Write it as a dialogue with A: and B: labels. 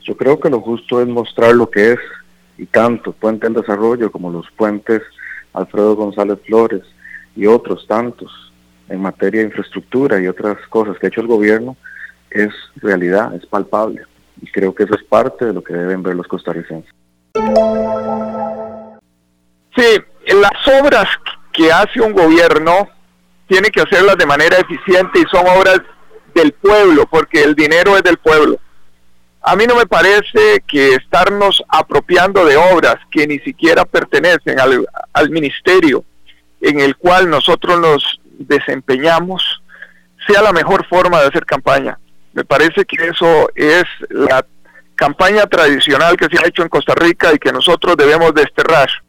A: Yo creo que lo justo es mostrar lo que es, y tanto Puente en Desarrollo como los puentes Alfredo González Flores y otros tantos en materia de infraestructura y otras cosas que ha hecho el gobierno, es realidad, es palpable. Y creo que eso es parte de lo que deben ver los costarricenses.
B: Sí, las obras que hace un gobierno tiene que hacerlas de manera eficiente y son obras del pueblo, porque el dinero es del pueblo. A mí no me parece que estarnos apropiando de obras que ni siquiera pertenecen al ministerio en el cual nosotros nos desempeñamos sea la mejor forma de hacer campaña. Me parece que eso es la campaña tradicional que se ha hecho en Costa Rica y que nosotros debemos desterrar.